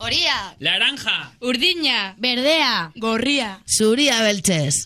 Horia, naranja, urdina, berdea, gorria, zuria beltzez.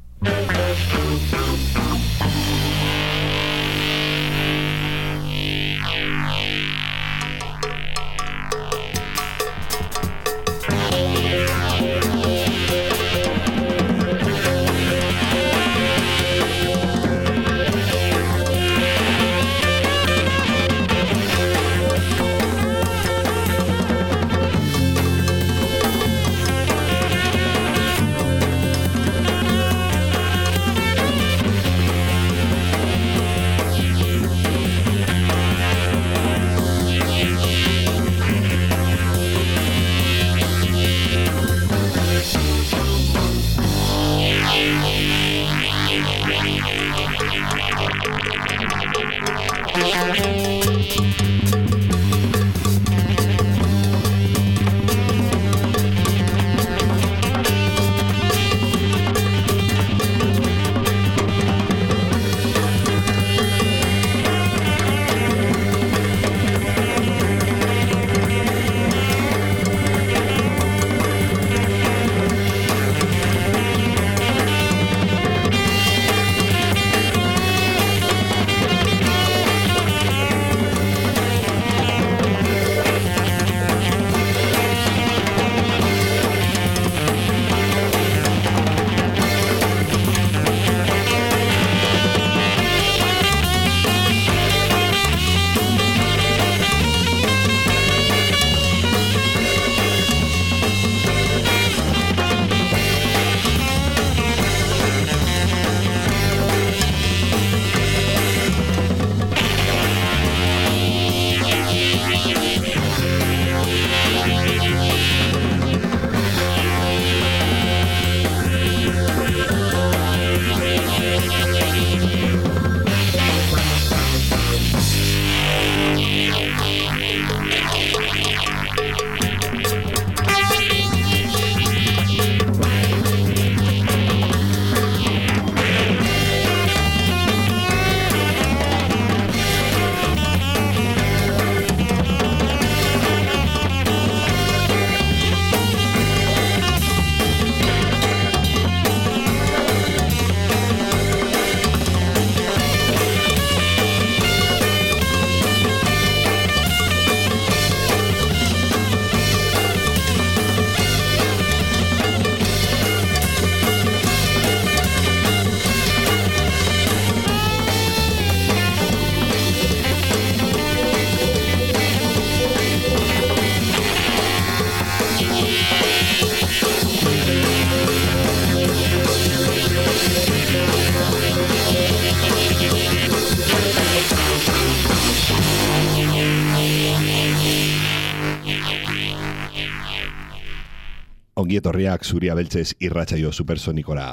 Ongietorriak zuria beltzez irratsaio supersonikora.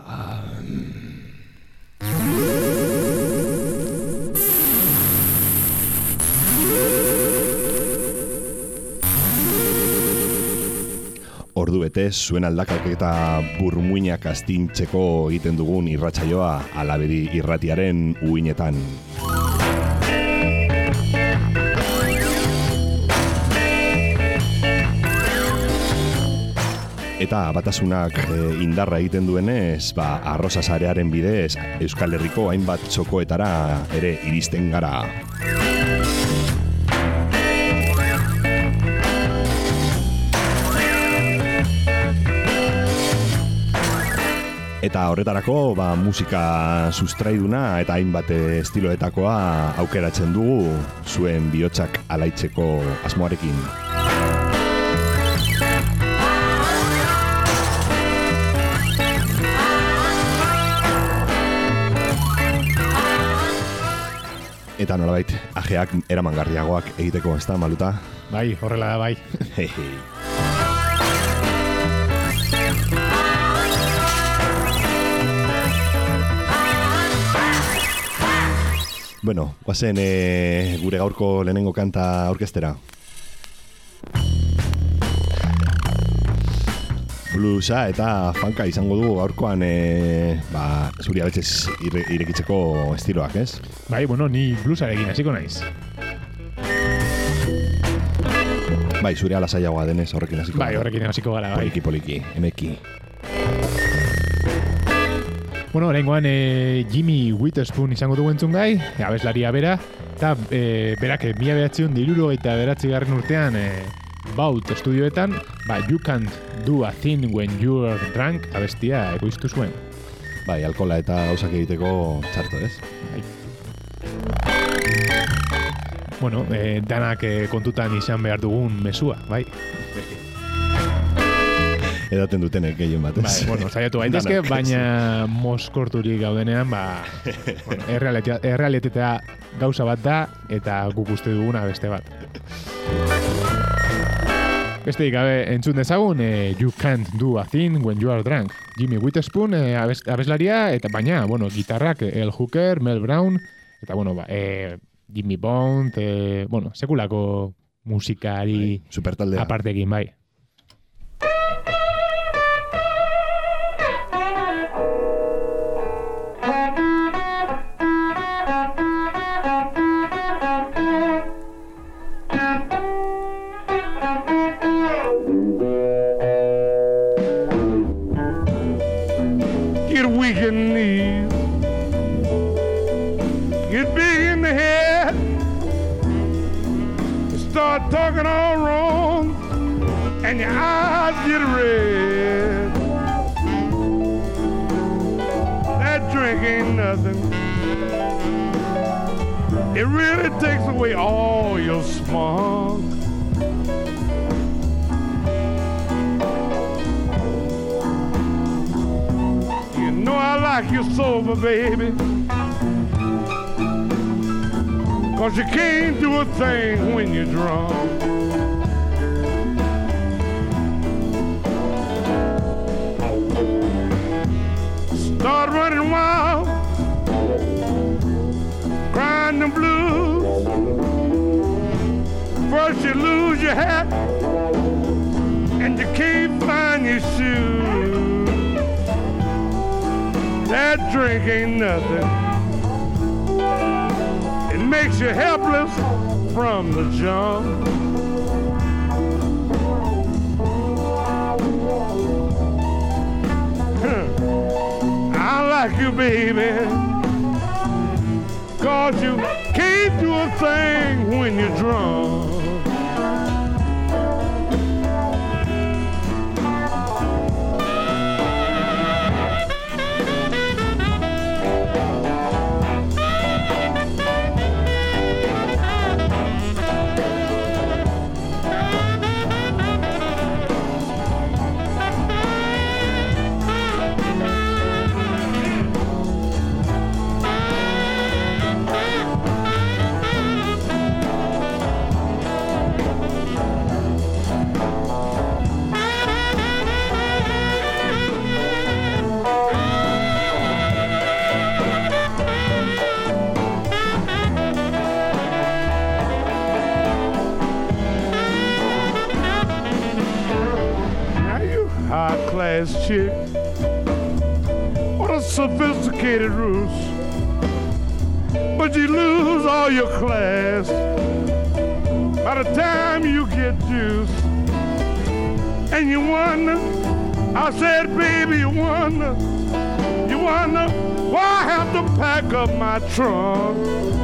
Ordu betez, zuen aldakak eta burmuinak astintzeko egiten dugun irratsaioa Alabedi irratiaren uinetan. Eta batasunak indarra egiten duenez, arroza sarearen bidez Euskal Herriko hainbat txokoetara ere iristen gara. Eta horretarako musika sustraiduna eta hainbat estiloetakoa aukeratzen dugu zuen bihotsak alaitzeko asmoarekin. Eta nolabait, ajeak eramangarriagoak egiteko, ez da, Maluta? Bai, horrela da, bai. Bueno, guazen gure gaurko lehenengo kanta orkestera. Bluesa eta funka izango du gaurkoan zuria beltzez irekitzeko estiloak, ez? Bai, bueno, ni bluesarekin hasiko naiz. Bai, zure ala zailagoa denez horrekin hasiko. Bai, horrekin hasiko gara, bai. Poliki, emeki. Bueno, oraingoan Jimmy Witherspoon izango dugu entzun gai, abeslaria bera, eta berak 1979 urtean Baut estudioetan, You Can't Do a Thing When You're Drunk abestia ekoiztu zuen. Bai, alkola eta gauzak egiteko txarto, ez? Bai. Bueno, danak kontutan izan behar dugun mesua, bai. Edaten dutenek gehien batez. Bai, bueno, saiatu gaitezke, baina moskorturik gaudenean, bueno, errealitatea gauza bat da, eta guk uste duguna beste bat. Besteik gabe entzun dezagun, You Can't Do a Thing When You Are Drunk. Jimmy Witherspoon abeslaria, eta baina, bueno, gitarrak El Hooker, Mel Brown, eta bueno, Jimmy Bond, bueno, sekulako musikari supertaldea apartekin, bai. Get weak in the knees, get big in the head, start talking all wrong, and your eyes get red. That drink ain't nothing. It really takes away all your smog. You know I like you sober, baby, 'cause you can't do a thing when you're drunk. Start running wild, crying the blues. First you lose your hat, and you can't find your shoes. That drink ain't nothing. It makes you helpless from the jump. I like you, baby, 'cause you can't do a thing when you're drunk. High-class chick, what a sophisticated ruse. But you lose all your class by the time you get juice. And you wonder, I said, baby, you wonder why I have to pack up my trunk.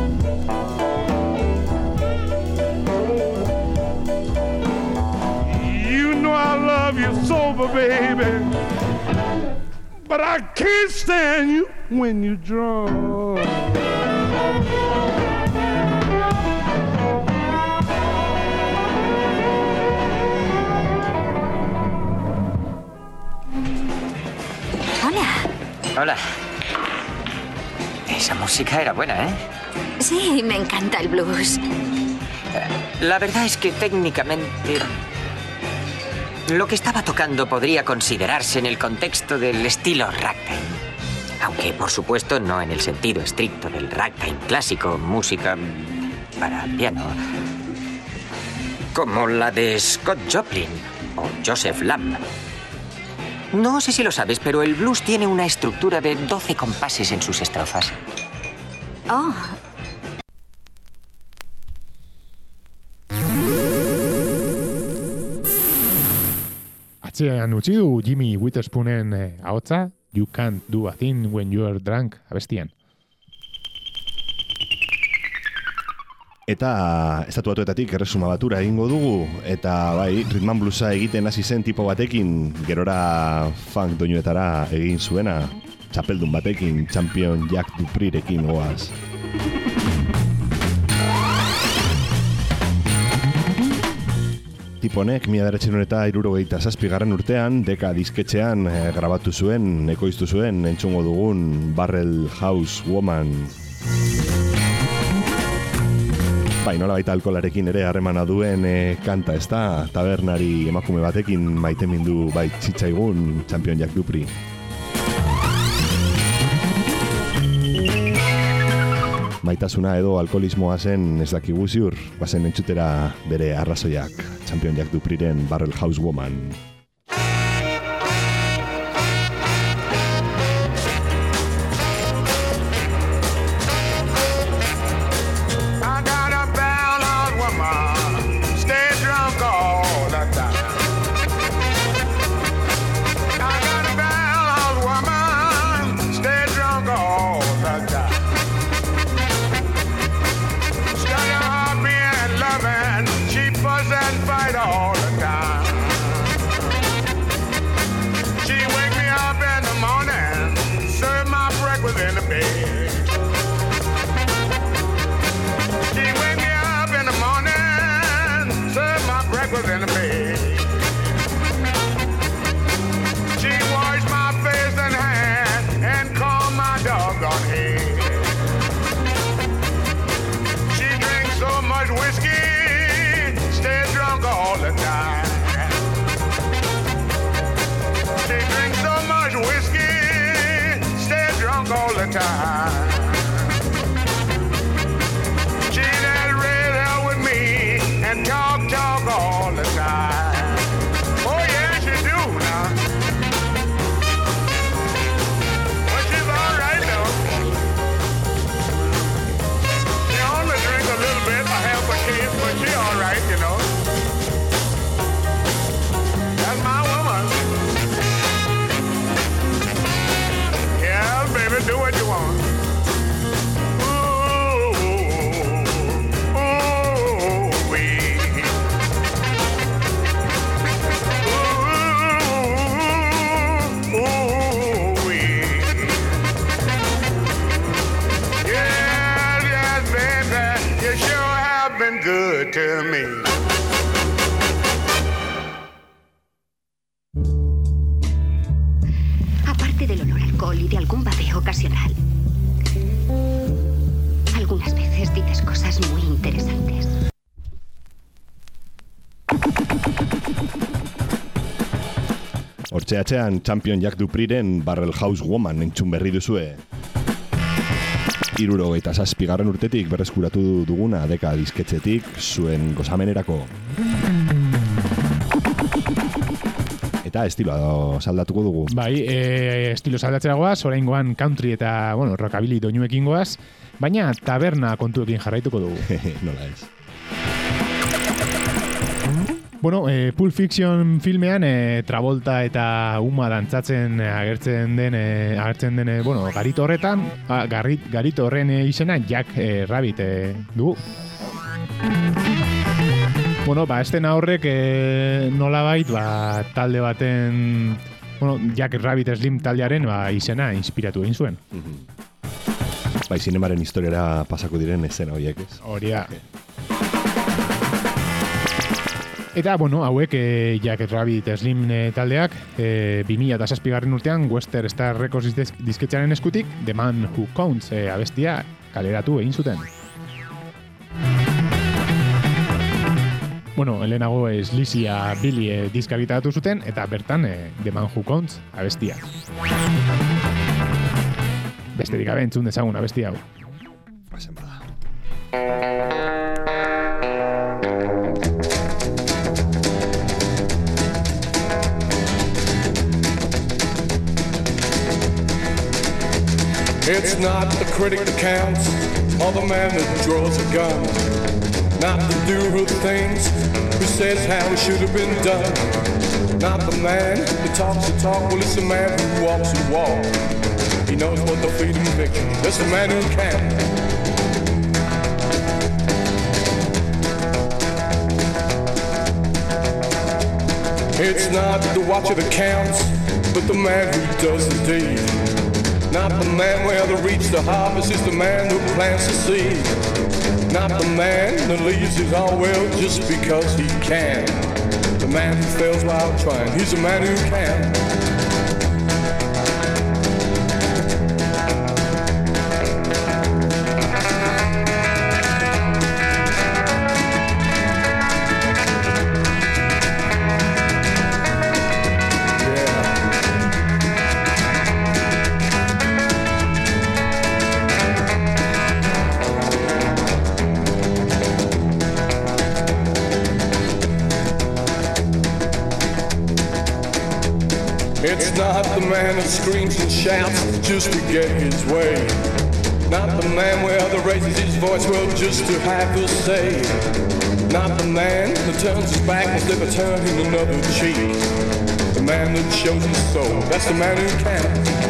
You know I love you sober, baby, but I can't stand you when you're drunk. Hola. Esa música era buena, ¿eh? Sí, me encanta el blues. La verdad es que técnicamente lo que estaba tocando podría considerarse en el contexto del estilo ragtime. Aunque, por supuesto, no en el sentido estricto del ragtime clásico, música para piano, como la de Scott Joplin o Joseph Lamb. No sé si lo sabes, pero el blues tiene una estructura de 12 compases en sus estrofas. Oh. atzean utzi du Jimmy Witherspoonen ahotsa, You Can't Do a Thing When You're Drunk abestian. Eta Estatu Batuetatik erresuma batura egingo dugu, eta bai, rhythm and bluesa egiten hasi zen tipo batekin, gerora funk doinuetara egin zuena, txapeldun batekin, Champion Jack Dupreerekin goaz. Tiponek 1967 urtean, Deka disketxean grabatu zuen, ekoiztu zuen, entzungo dugun Barrel House Woman. Bai, nola baita alkolarekin ere harremana duen kanta ez da, tabernari emakume batekin maitemindu bai txitzaigun Champion Jack Dupree. Maitasuna edo alkoholismoa zen ez dakigu ziur, bazen entzutera bere arrazoiak, Champion Jack Dupreeren Barrel House Woman. Aparte del olor a alcohol y de algún babeo ocasional, algunas veces dices cosas muy interesantes. Hortxe atzean Champion Jack Dupreeren Barrel House Woman entzun berri duzue. 77. urtetik berreskuratu duguna Deka disketxetik zuen gozamenerako. Eta estiloa saldatuko dugu. Bai, estilo saldatzera goaz, oraingoan country eta, bueno, rockabilly doinuekin goaz, baina taberna kontuekin jarraituko dugu. Nola ez. Bueno, Pulp Fiction filmean Travolta eta Uma dantzatzen agertzen den, bueno, garito horretan, garito horren izena Jack Rabbit dugu. Bueno, estena horrek nolabait, talde baten, bueno, Jack Rabbit Slim taldearen izena inspiratu egin zuen. Bai, zinemaren historiara pasako diren escena horiek, ez? Horia. Eta, bueno, hauek Jack Rabbit Slim taldeak 2007. urtean Western Star Records disketxaren eskutik The Man Who Counts abestia kaleratu egin zuten. Bueno, lehenago Sleazya Billy diska gitaratu zuten eta bertan The Man Who Counts abestia. Besterik gabe entzun dezagun abestia hau. Pasen bada. It's not the critic that counts, or the man that draws a gun. not to do her things, who says how it should have been done. Not the man that talks the talk, well, it's the man who walks the walk. He knows what the freedom of victory, that's the man who can. It's not the watcher that counts, but the man who does the deed. Not the man where they reach the harvest, it's the man who plants the seed. Not the man that leaves his all well just because he can. The man who fails while trying, he's the man who can. It's not the man that screams and shouts just to get his way. Not the man where the raises his voice, well, just to have a say. Not the man that turns his back and never turning another cheek. The man that shows his soul, that's the man who can.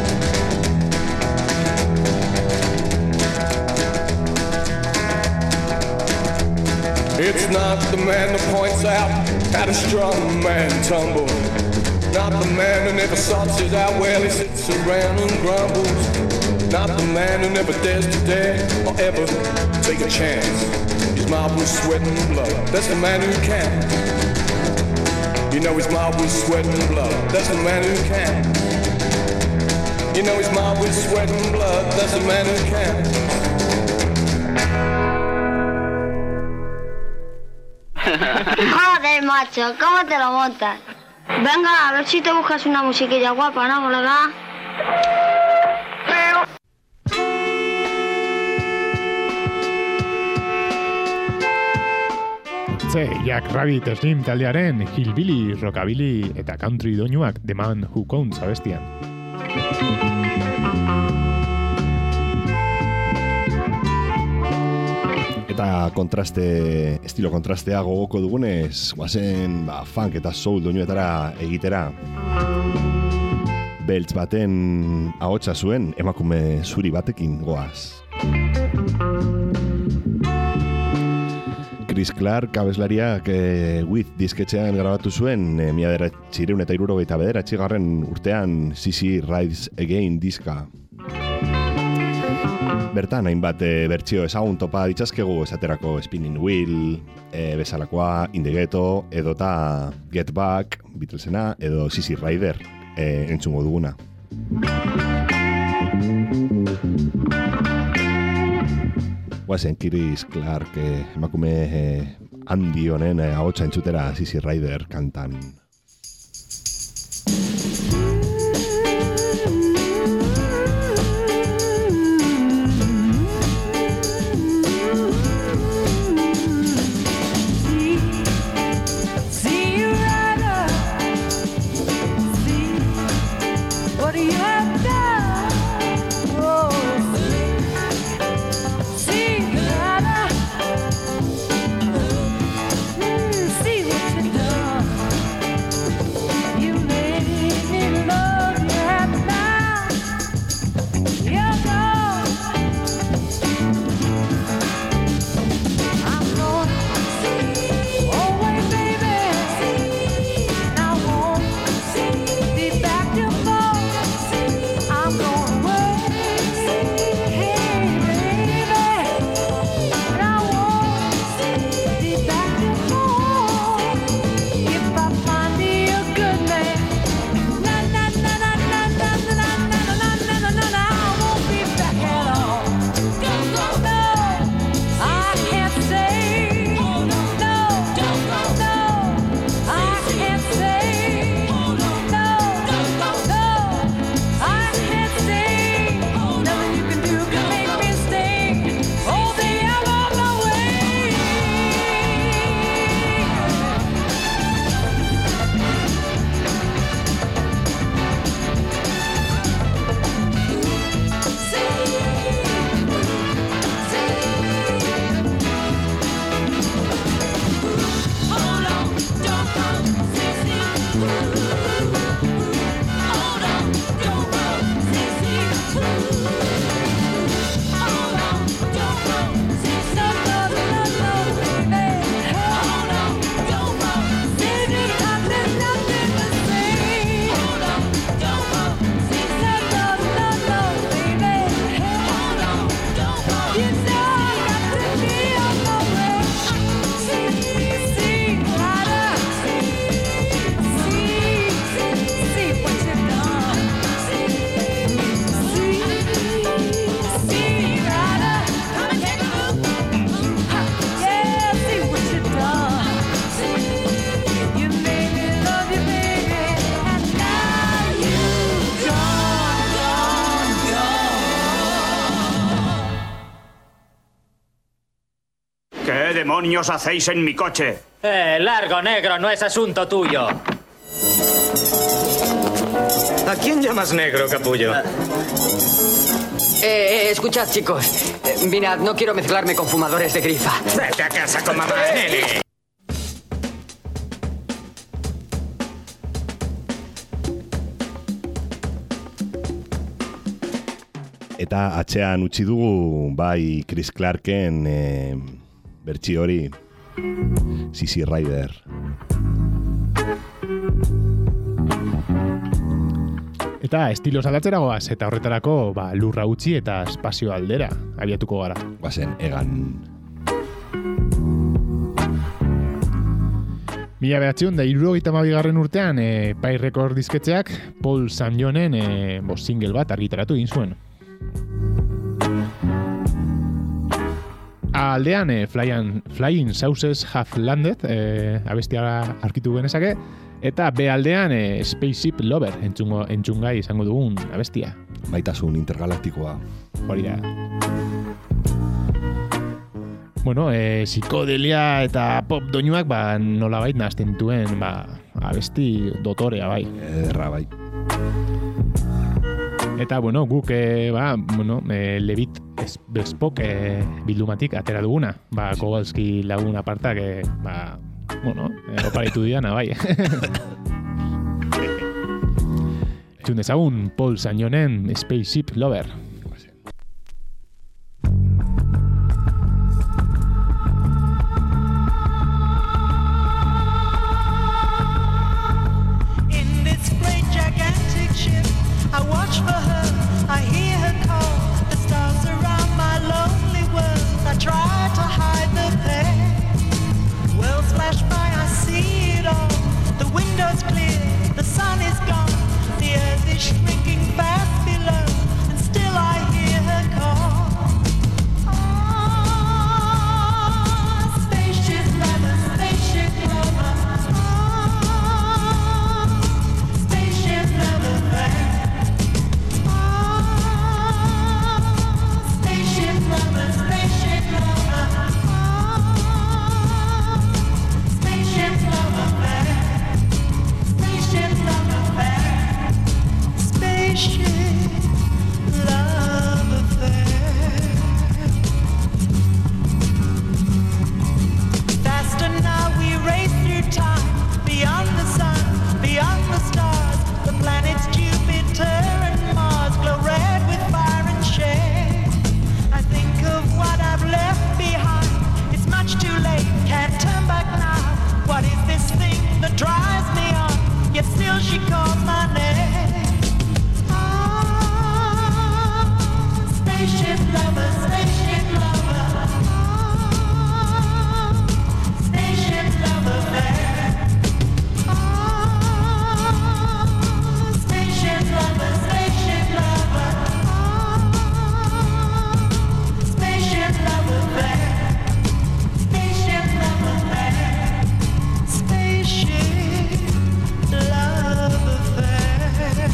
It's not the man that points out how a strong man tumbles. Not the man who never sorts it out, well, he sits around and grumbles. Not the man who never dares to dare or ever take a chance. He's marred with sweat and blood, that's the man who can. You know he's marred with sweat and blood, that's the man who can. You know he's marred with sweat and blood, that's the man who can. Joder, macho, ¿cómo te lo montas? Venga, a ver si te buscas una musiquilla guapa, ¿no, colega? Jack Rabbit Slim taldearen hillbilly, rockabilly eta country doinuak The Man Who Counts abestian. Eta estilo kontrastea gogoko dugunez, guazen funk eta soul doinuetara egitera. Beltz baten ahotsa zuen emakume zuri batekin goaz. Chris Clark abeslariak With disketxean grabatu zuen 1979 urtean CC Rides Again diska. Bertan hainbat bertsio ezagun topa ditzazkegu, esaterako Spinning Wheel, bezalakoa In the Ghetto, edota Get Back, Beatlesena, edo CC Rider entzungo duguna. Guazen Chris Clark emakume handi honen ahotsa entzutera CC Rider kantan. demonios hacéis en mi coche? Largo, negro, no es asunto tuyo. ¿A quién llamas negro, capullo? Escuchad, chicos. Mirad, no quiero mezclarme con fumadores de grifa. Vete a casa con mamá, nene. Eta atzean utzi dugu bai Chris Clarken bertsio hori Sisi Rider. Eta estiloz aldatzera goaz, eta horretarako lurra utzi eta espazio aldera abiatuko gara. Guazen, egan. 1972 urtean Pai Record disketxeak Paul St. Johnen single bat argitaratu egin zuen. Aldean Flying Saucers Have Landed abestia arkitu genezake, eta B aldean Spaceship Lover entzungai izango dugun abestia. Maitasun intergalaktikoa. Hori da. Bueno, psikodelia eta pop doinuak nolabait nahazten dituen abesti dotorea bai. Erra bai. Eta, bueno, guk, Levit Bespoke bildumatik atera duguna. Kowalski lagun apartak, oparitu diana, bai. Txun dezagun, Paul St. Johnen Spaceship Lover. I watch for her, I hear her call. The stars surround my lonely world. I try to hide the pain. Worlds flash by, I see it all. The window's clear, the sun is gone. The earth is shrinking fast below, and still I hear her call. Spaceship lover, spaceship lover. Spaceship lover, babe. Drives me on, yet still she calls my name. Spaceship lover, spaceship lover. Spaceship lover, babe. Spaceship lover, spaceship lover. Spaceship lover, babe. Spaceship lover, babe. Spaceship love affair.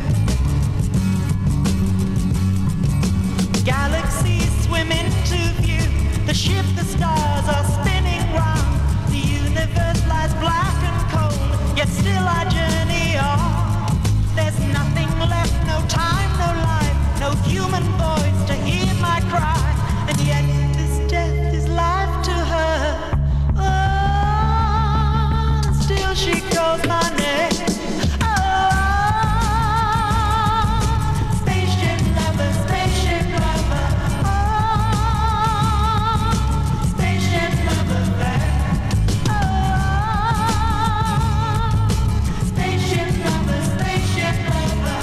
Galaxies swim into view. The ship, the stars are spinning round. The universe lies black and cold, yet still I journey on. There's nothing left, no time, no life, no human voice to hear my cry. And yet this death is life to her. Still she calls my name. Spaceship lover, spaceship lover. Spaceship lover, babe. Spaceship lover, spaceship lover.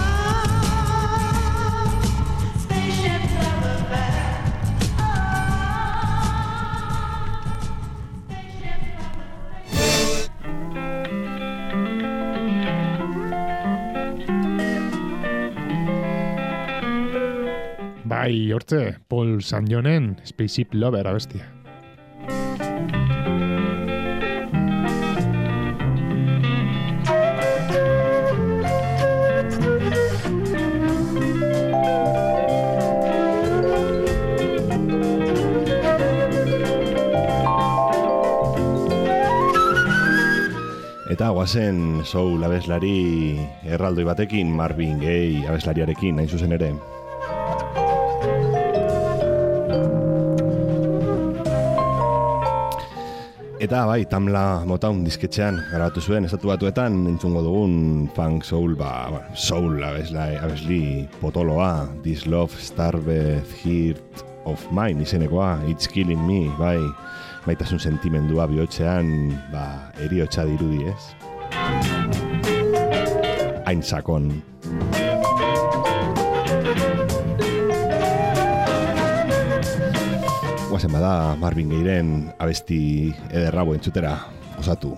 Spaceship lover, babe. Bai, hortze, Paul St. Johnen Spaceship Lover abestia. Eta guazen soul abeslari erraldoi batekin, Marvin Gaye abeslariarekin, hain zuzen ere. Eta bai, Tamla Motown disketxean grabatu zuen, estatu batuetan entzungo dugun funk soul, soul abesli potoloa, This Love Starved Heart of Mine izenekoa, It's Killing Me, bai, maitasun sentimendua bihotzean, eriotxa dirudi, ez? Hain sakon. Guazen bada Marvin Gayeren abesti ederrabo entzutera osatu.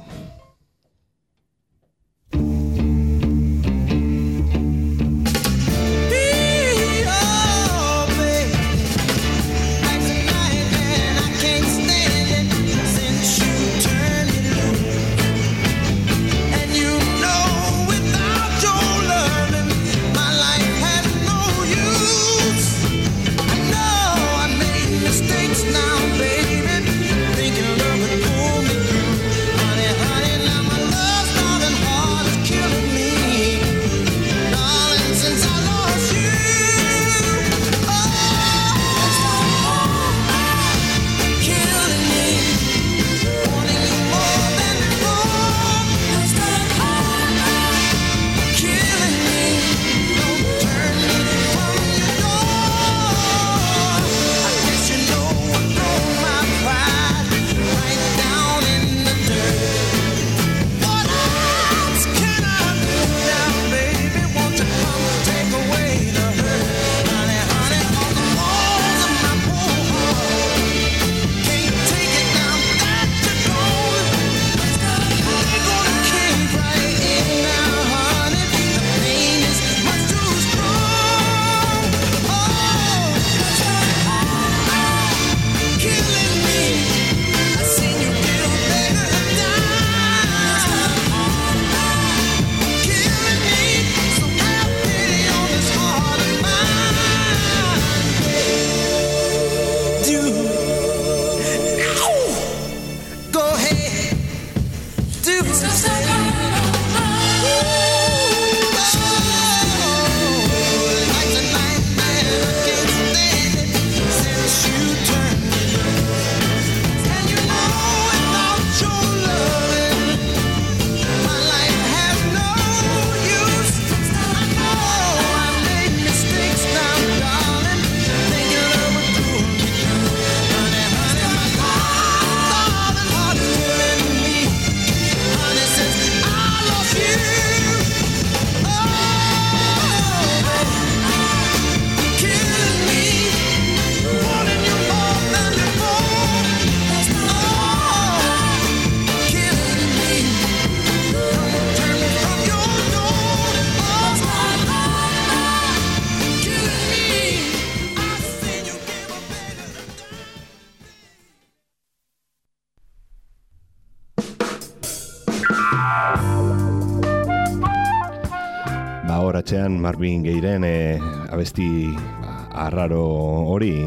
Horatzean Marvin Gayeren abesti arraro hori,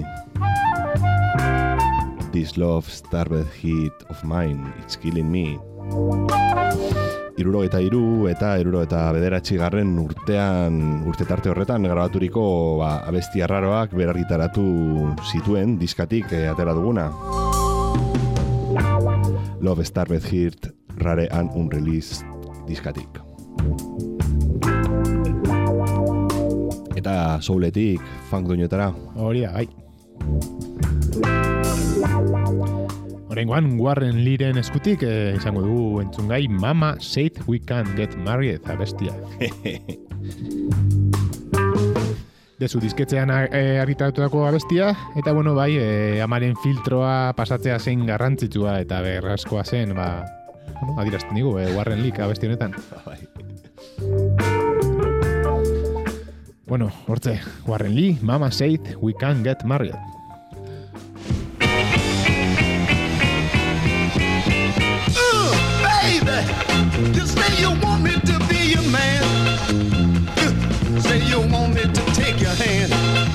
This Love Starved Heart of Mine, It's Killing Me. 73 eta 79 urte tarte horretan grabaturiko abesti arraroak berargitaratu zituen diskatik atera duguna. Love Starved Heart, Rare and Unreleased diskatik. Eta souletik funk doinetara. Horia, bai. Horengoan Warren Leeren eskutik izango dugu entzungai Mama Said We Can't Get Married abestia. Dezu disketzean argitaratutako abestia, eta bueno, bai, amaren filtroa pasatzea zen garrantzitsua eta berrazkoa zen, adirazten digu, Warren Leek abesti honetan. Bueno, hortze, Warren Lee, Mama Said We Can't Get Married. Baby, you say you want me to be your man. Say you want me to take your hand.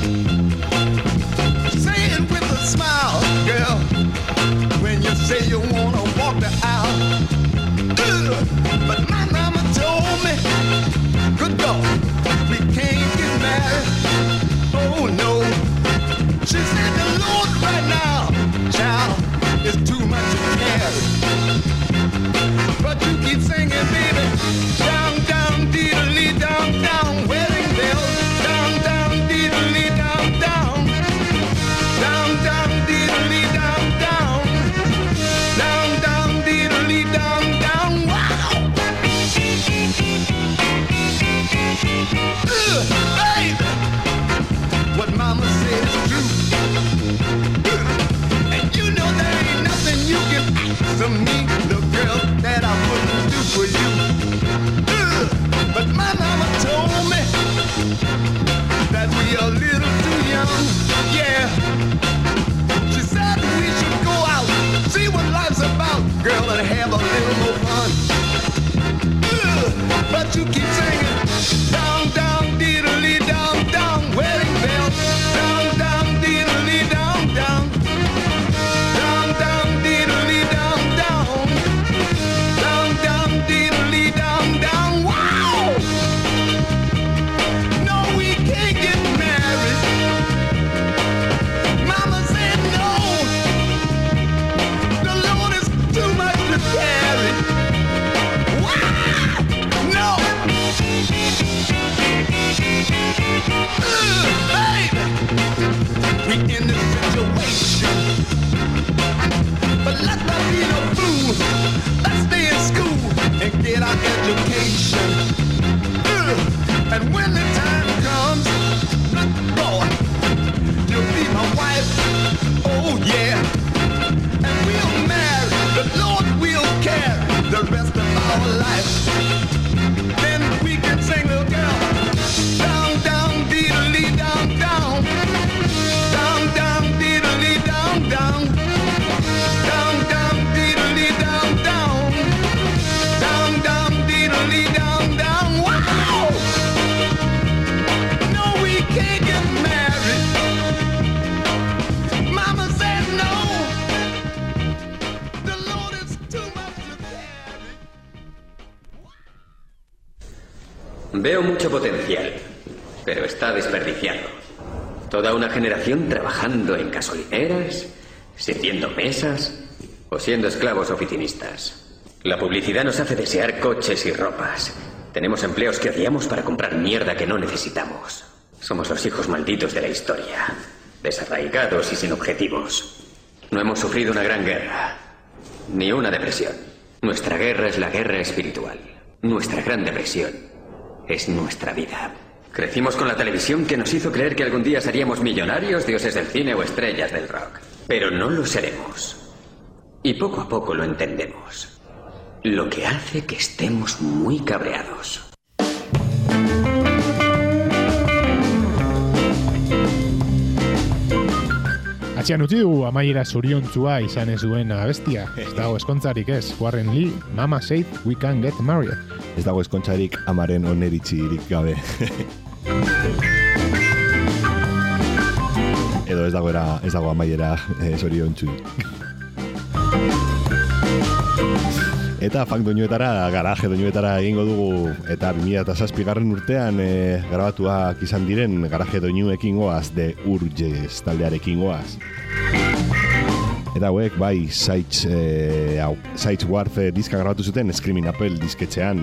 Say it with a smile, girl. When you say you wanna walk the aisle. Don't you keep singing. Down, down, diddly, down, down, wedding bells. Down, down, diddly, down, down. Down, down, diddly, down, down. Down, down, diddly, down, down. Wow! No, we can't get married. Mama said no. The load is too much to carry. Wow! No! Baby! We in this situation. But let's not be no fool. Let's stay in school and get our education. And when the time comes, boy, you'll be my wife. Oh yeah. And we'll marry. The Lord will carry the rest of our life. Then we can sing, little girl. Down, down, diddly, down, down. Down, down, diddly, down, down. Down, down, diddly, down, down. Down, down, diddly, down, down. Wow! No, we can't get married. Mama said no. The Lord is too much to carry. Veo mucho potencial, pero está desperdiciado. Toda una generación trabajando en gasolineras, sirviendo mesas o siendo esclavos oficinistas. La publicidad nos hace desear coches y ropas. Tenemos empleos que odiamos para comprar mierda que no necesitamos. Somos los hijos malditos de la historia, desarraigados y sin objetivos. No hemos sufrido una gran guerra, ni una depresión. Nuestra guerra es la guerra espiritual. Nuestra gran depresión es nuestra vida. Crecimos con la televisión que nos hizo creer que algún día seríamos millonarios, dioses del cine o estrellas del rock. Pero no lo seremos. Y poco a poco lo entendemos. Lo que hace que estemos muy cabreados. Atxean utzi dugu amaiera zoriontzua izan ez duen abestia. Ez dago eskontzarik ez. Warren Lee, Mama Said We Can Get Married. Ez dago eskontzarik amaren oneritzirik gabe. Edo ez dago amaiera zoriontzuik. Eta funk doinuetara, garaje doinuetara egingo dugu, eta 2007 urtean grabatuak izan diren garaje doinuekin goaz, The Urges taldearekin goaz. Eta hauek, bai, Sides Warfare diska grabatu zuten Screaming Apple disketxean.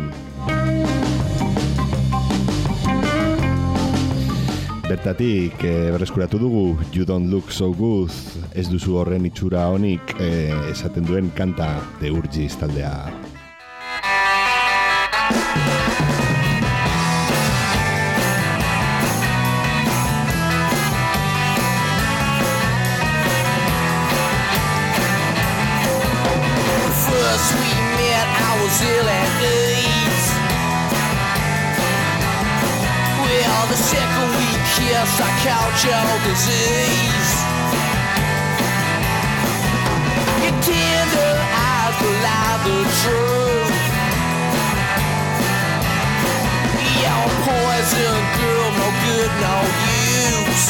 Bertatik berreskuratu dugu You Don't Look So Good, ez duzu horren itxura honik esaten duen kanta The Urges taldea. First we met, I was ill at ease. Well, the second we kissed, I caught your disease. Your tender eyes belie the truth. Your poison, girl, no good, no use.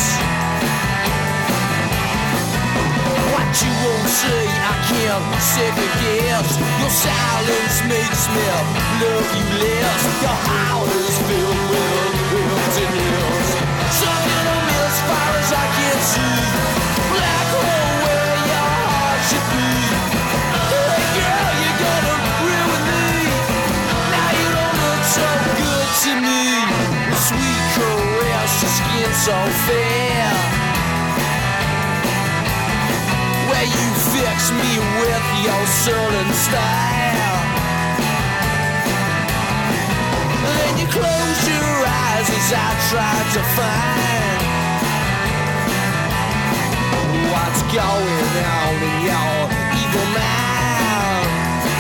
What you won't say, I can't second guess. Your silence makes me love you less. Your heart is filled with empty hills. Something to me as far as I can see. Black hole where your heart should be. Hey girl, you're gonna ruin me. Now you don't look so good to me. Sweet caress, your skin so fair. Where you fix me with your sullen style. Then you close your eyes as I try to find what's going on in your evil mind.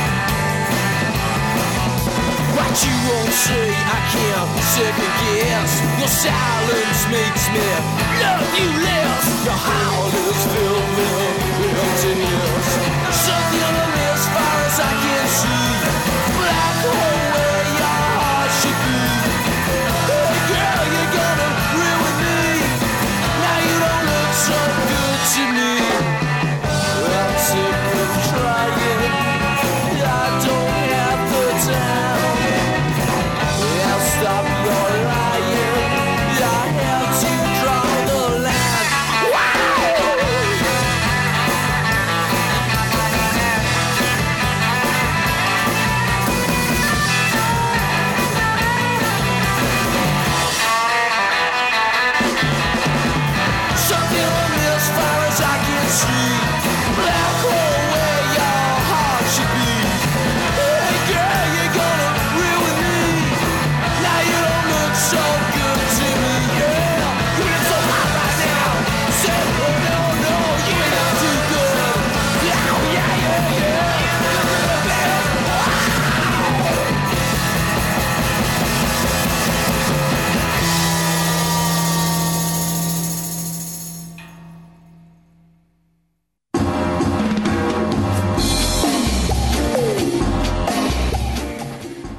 What you won't say, I can't second guess. Your silence makes me love you less. Your heart is filled with emptiness. Something to me as far as I can see. Black hole where your heart should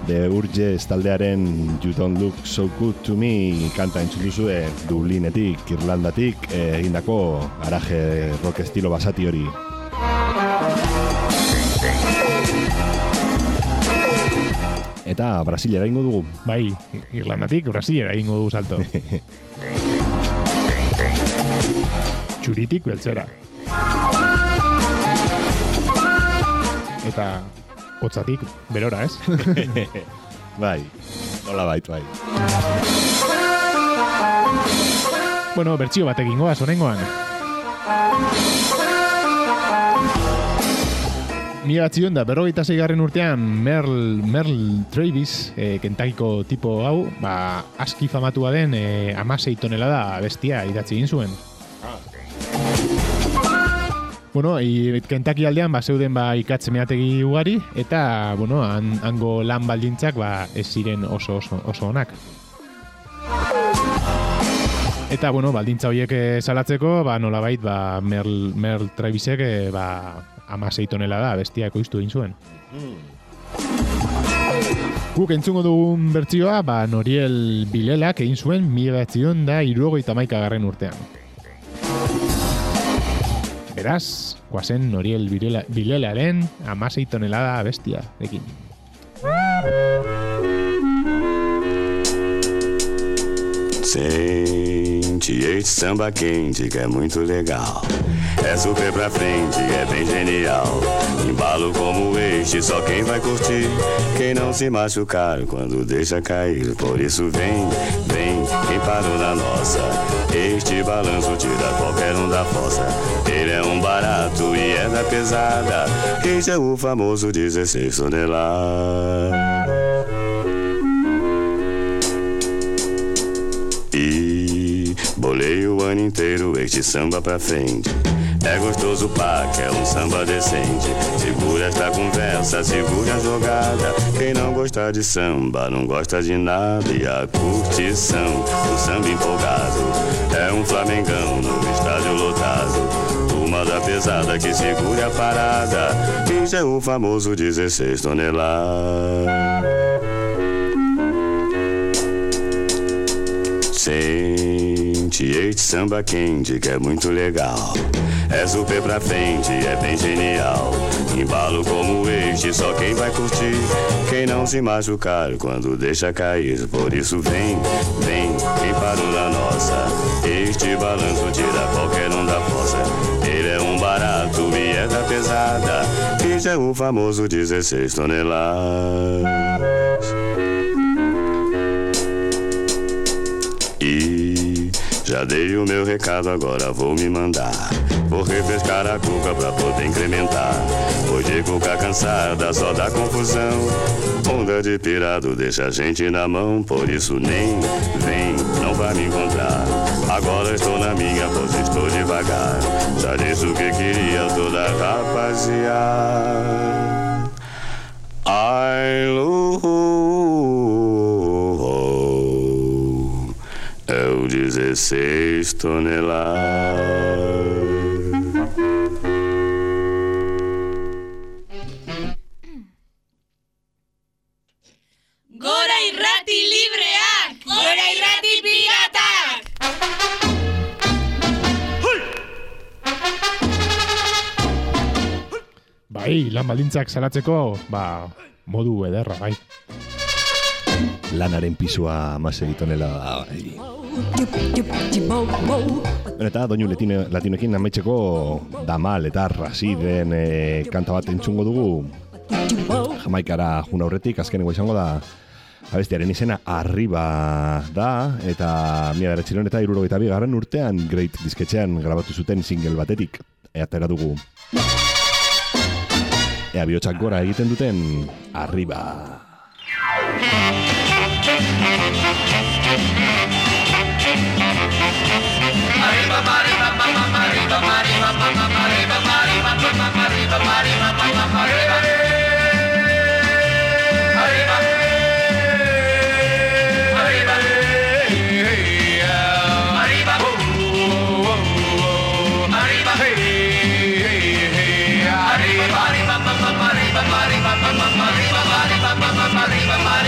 The Urges taldearen You Don't Look So Good To Me kanta entzun duzue Dublinetik, Irlandatik egindako garaje rock estilo basati hori. Eta Brasilera ingo dugu. Bai, Irlandatik Brasilera ingo dugu salto. Txuritik beltzera. Eta hotzatik berora, ez? Bai, hola bait, bai. Bueno, bertsio batekin goaz, honengoan. Mila 1956 urtean Merle Travis, Kentuckiko tipo hau, aski famatua den 16 tonelada bestia idatzi egin zuen. Bueno, Kentucky aldean zeuden ikatz meategi ugari eta hango lan baldintzak ez ziren oso onak. Eta baldintza horiek salatzeko, nolabait Merle Travisek 16 tonelada bestia ekoiztu egin zuen. Guk entzungo dugun bertsioa Noriel Bilelak egin zuen 1971 urtean. Beraz, guazen Noriel Bilelaren 16 tonelada bestia ekin. Sente este samba quente que é muito legal. É super pra frente, é bem genial. Embalo como este, só quem vai curtir. Quem não se machucar quando deixa cair. Por isso vem, vem, quem parou na nossa. Este balanço tira qualquer da fossa. Ele é barato e é da pesada. Este é o famoso 16 toneladas. E bolei o ano inteiro este samba pra frente. É gostoso pá, que é samba decente. Segura esta conversa, segura a jogada. Quem não gosta de samba, não gosta de nada. E a curtição do samba empolgado é flamengão no estádio lotado. Turma da pesada que segura a parada. Este é o famoso 16 toneladas. Sente este samba quente que é muito legal. É super pra frente, é bem genial. Embalo como este, só quem vai curtir. Quem não se machucar quando deixa cair. Por isso vem, vem, quem parou na nossa. Este balanço tira qualquer da fossa. Ele é barato e é da pesada. Este é o famoso 16 toneladas. E já dei o meu recado, agora vou me mandar. Vou refrescar a cuca pra poder incrementar. Hoje cuca cansada só dá confusão. Onda de pirado deixa a gente na mão. Por isso nem vem, não vai me encontrar. Agora estou na minha, pois estou devagar. Já disse o que queria toda rapaziada. Ai, é o 16 toneladas. Gora irrati libreak! Gora irrati piratak! Bai, lan baldintzak salatzeko, modu ederra, bai. Lanaren pisua 16 tonelada. Eta doinu latinoekin amaitzeko Damal eta Rasiden kanta bat entzungo dugu. Jamaikara jun aurretik, azkeneko izango da abestiaren izena Arriba da, eta 1972 urtean Great disketxean grabatu zuten single batetik atera dugu. Ea bihotsak gora egiten duten Arriba. Arriba, arriba, arriba, arriba, arriba, arriba, arriba, arriba, arriba, arriba,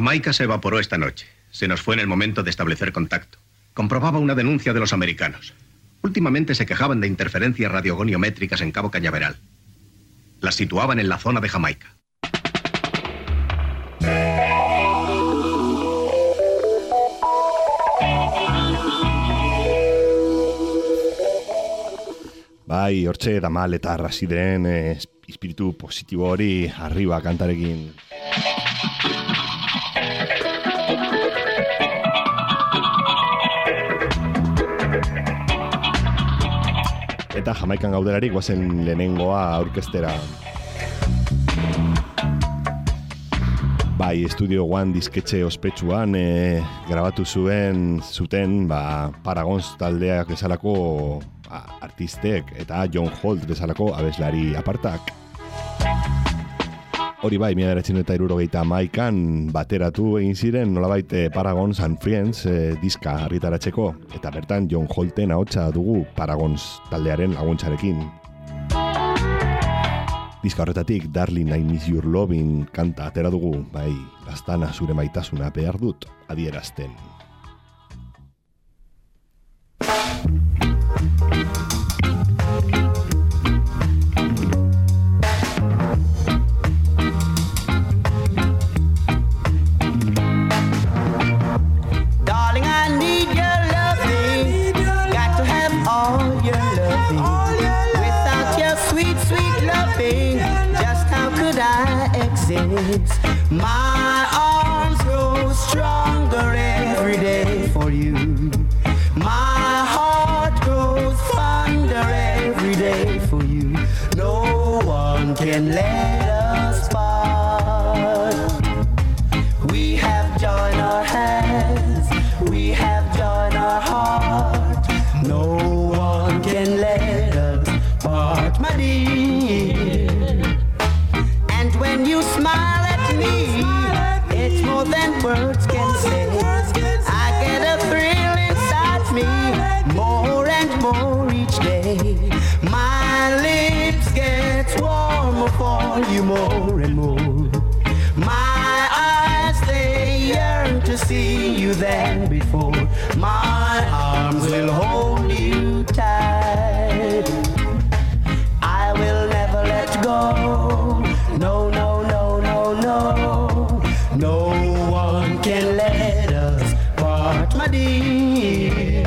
Jamaica se evaporó esta noche. Se nos fue en el momento de establecer contacto. Comprobaba una denuncia de los americanos. Últimamente se quejaban de interferencias radiogoniométricas en Cabo Cañaveral. Las situaban en la zona de Jamaica. Bai, hortxe damal eta arrasi den espiritu positibo hori arriba kantarekin. Eta Jamaikan gaudelarik guazen lehenengoa aurkeztera. Bai, Studio One disketxe ospetsuan grabatu zuten Paragons taldeak bezalako artistek eta John Holt bezalako abeslari apartak. Hori bai, 1971an bateratu egin ziren nolabait Paragons and Friends diska argitaratzeko, eta bertan John Holten ahotsa dugu Paragons taldearen laguntzarekin. Diska horretatik Darling I Miss Your Loving kanta atera dugu, bai, Lastana zure maitasuna behar dut adierazten. My arms grow stronger every day for you. My heart grows fonder every day for you. No one can let us part. We have joined our hands, we have joined our heart. No one can let us part, my dear. And when you smile at me, it's more than words can say. I get a thrill inside me, more and more each day. My lips get warmer for you more and more. My eyes, they yearn to see you than before. My arms will hold you tight. I will never let go. No, no, no, no, no. No one can let us part, my dear.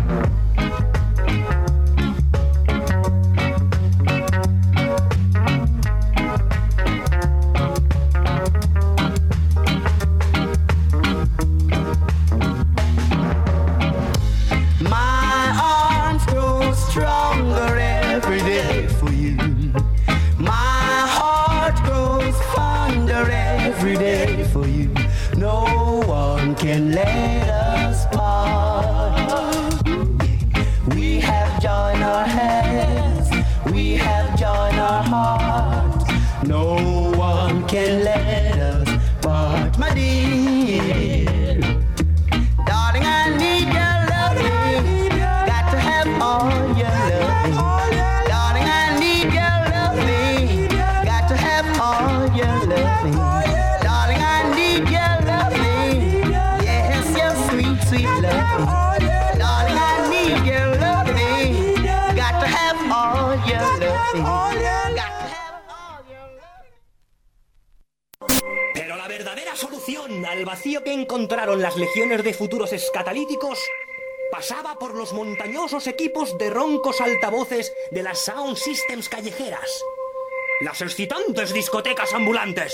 My arms grow stronger every day for you. My heart grows fonder every day for you. No one can let us part. We have joined our hands, we have joined our hearts. No one can let us part, my dear. Darling, I need your loving. Got to have all your loving. Darling, I need your loving. Got to have all your loving. Darling, I need your loving. Yes, your sweet, sweet loving. Darling, I need your loving. Got to have all your loving. Got to have all your loving. Pero la verdadera solución al vacío que encontraron las legiones de futuros escatalíticos pasaba por los montañosos equipos de roncos altavoces de las sound systems callejeras. Las excitantes discotecas ambulantes.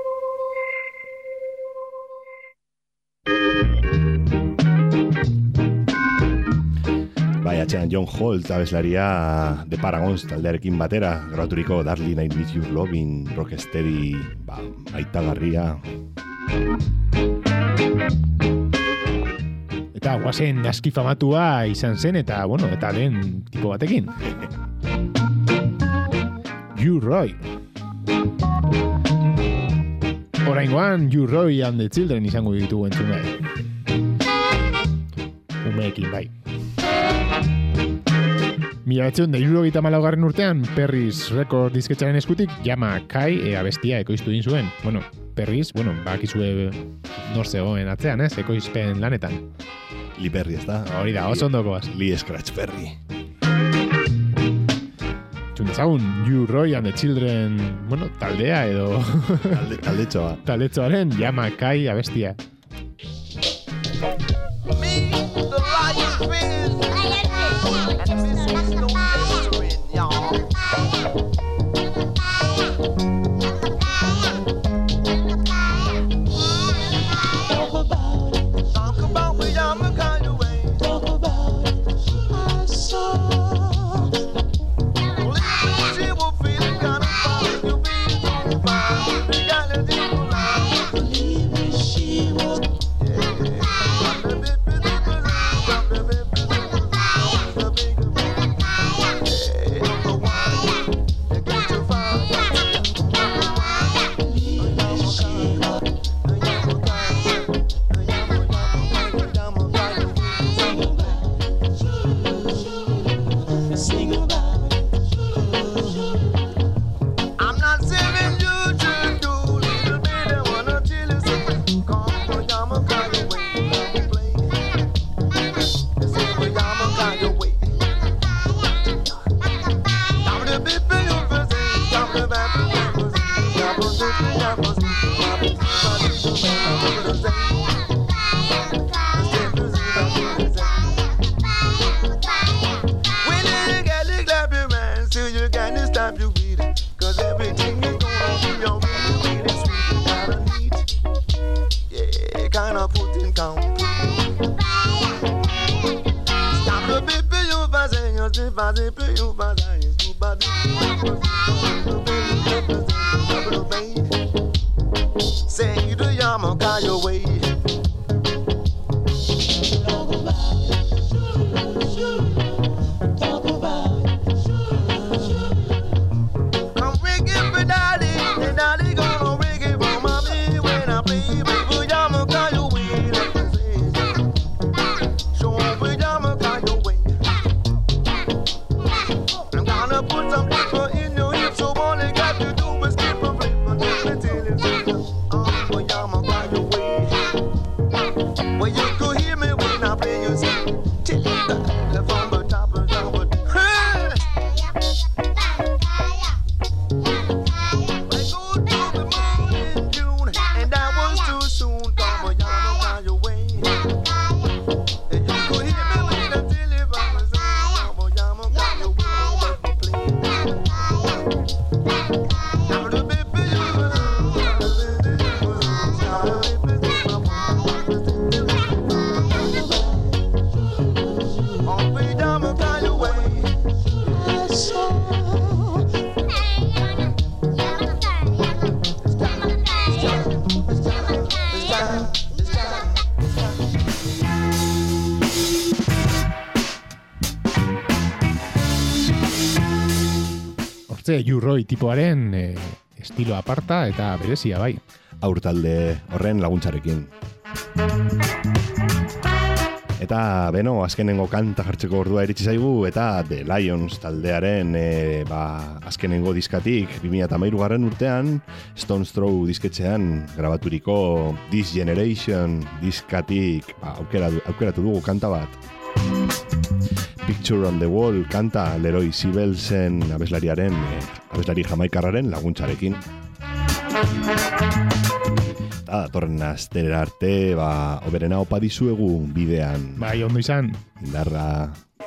Bai, atxean John Holt abeslaria de Paragons taldearekin batera grabaturiko Darling I Miss Your Loving rocksteady aitagarria. Eta guazen aski famatua izan zen eta, bueno, eta den tipo batekin. You Roy. Oraingoan, You Roy and the Children izango ditugu entzun nahi. Umeekin, bai. 1974 urtean, Perris Record disketxaren eskutik, Jama Kai abestia ekoiztu din zuen. Bueno, berriz, bueno, bakizue nor zegoen atzean, ekoizpen lanetan. Lee Perry, ez da? Hori da, oso ondokoaz. Lee Scratch Perry. Txundezagun, You Roy and the Children, bueno, taldea edo... Taldetxoa. Taldetxoaren Yamakai abestia. You Roy tipoaren estilo aparta eta berezia bai. Aurtalde horren laguntzarekin. Eta beno, azkenengo kanta jartzeko ordua iritsi zaigu eta The Lions taldearen azkenengo diskatik 2013 urtean Stones Throw disketxean grabaturiko This Generation diskatik aukeratu dugu kanta bat. Picture on the Wall kanta Leroy Sibelsen abeslari jamaikarraren laguntzarekin. Eta datorren astera arte, oberena opa dizuegu bidean. Bai, ondo izan. Indarra.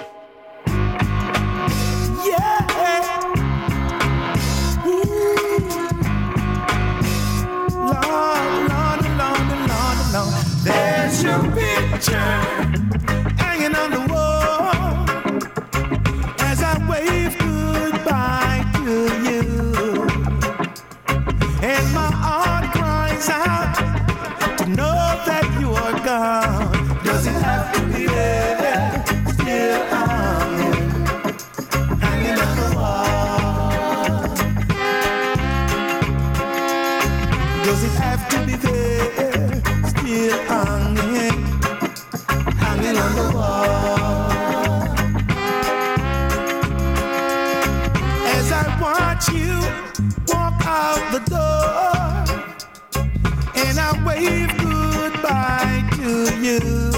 There's your picture hanging on the wall as I wave goodbye to you, and my heart cries out to know that you are gone. Does it have to be there? Still hanging on the wall. Does it have to be there? Still hanging on the wall. As I watch you walk out the door, wave goodbye to you.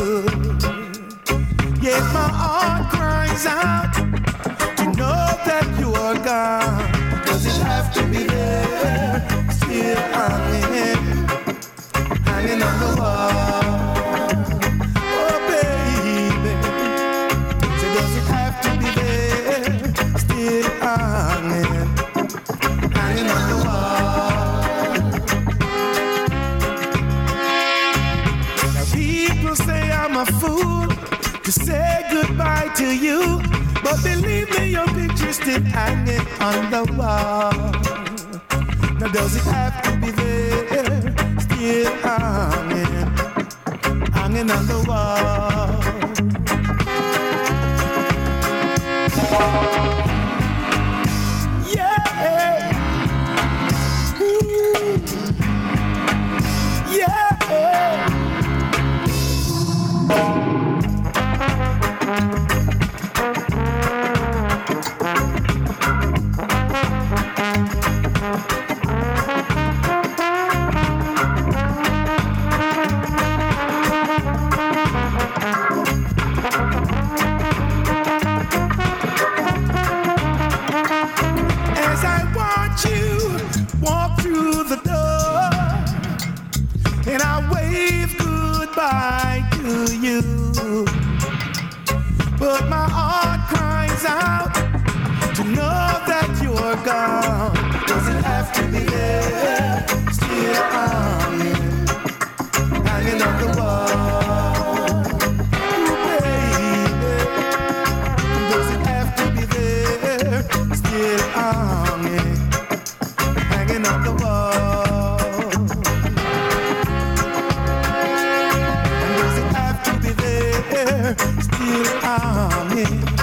Yet my heart cries out to know that you are gone. Does it have to be there, still hanging on the wall? Oh baby, so does it have to be there, still hanging on the wall? Now people say I'm a fool to say goodbye to you, but believe me, your picture's still hanging on the wall. Now does it have to be there, still hanging on the wall? Yeah. Ooh. Yeah. As I watch you walk through the door, and I wave goodbye to you, but my heart cries out to know that you're gone. Does it have to be there, still hanging on the wall? Ooh, baby, does it have to be there, still hanging on the wall? Does it have to be there, still hanging?